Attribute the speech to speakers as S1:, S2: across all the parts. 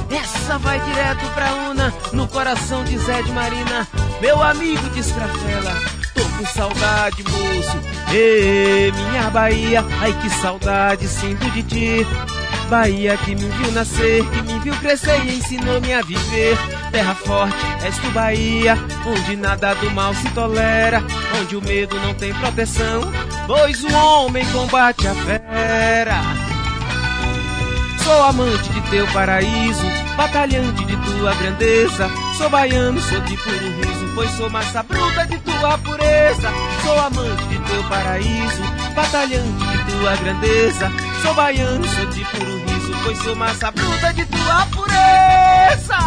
S1: essa vai direto pra Una, no coração de Zé de Marina, meu amigo de Escrafela. Tô com saudade, moço, minha Bahia, ai que saudade sinto de ti. Bahia que me viu nascer, que me viu crescer e ensinou-me a viver. Terra forte, és tu Bahia, onde nada do mal se tolera, onde o medo não tem proteção, pois o homem combate a fera. Sou amante de teu paraíso, batalhante de tua grandeza. Sou baiano, sou de puro riso, pois sou massa bruta de tua pureza. Sou amante de teu paraíso, batalhante de tua grandeza. Sou baiano, sou de puro riso, pois sou massa bruta de tua pureza.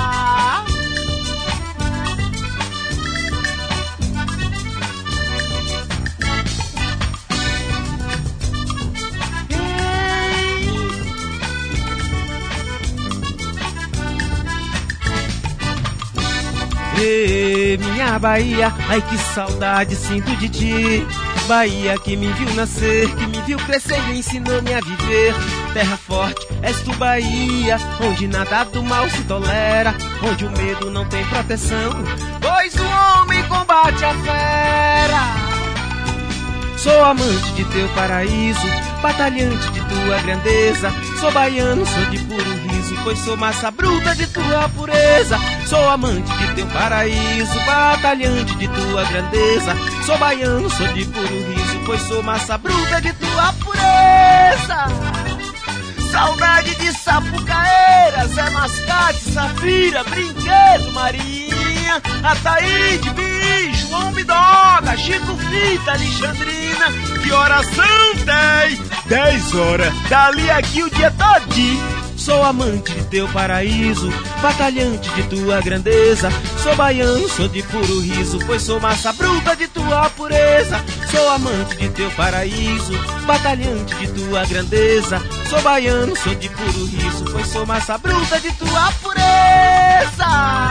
S1: Minha Bahia, ai que saudade sinto de ti. Bahia que me viu nascer, que me viu crescer e ensinou-me a viver. Terra forte, és tu Bahia, onde nada do mal se tolera, onde o medo não tem proteção, pois o homem combate a fera. Sou amante de teu paraíso, batalhante de tua grandeza. Sou baiano, sou de puro riso, pois sou massa bruta de tua pureza. Sou amante de teu paraíso, batalhante de tua grandeza. Sou baiano, sou de puro riso, pois sou massa bruta de tua pureza. Saudade de Sapucaíra, Zé Mascate, Safira, Brinquedo, Marinha, Ataíde, Bicho, João Bidoga, Chico Fita, Alexandrina. Que horas são? 10 horas, dali aqui o dia todinho. Sou amante de teu paraíso, batalhante de tua grandeza. Sou baiano, sou de puro riso, pois sou massa bruta de tua pureza. Sou amante de teu paraíso, batalhante de tua grandeza. Sou baiano, sou de puro riso, pois sou massa bruta de tua pureza.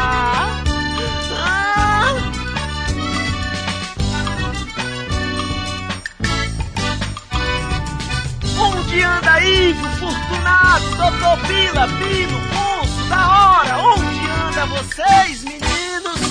S1: Onde anda Ivo, Fortunato, Doutor Pila, Pino, Ponço, da hora? Onde anda vocês, meninos?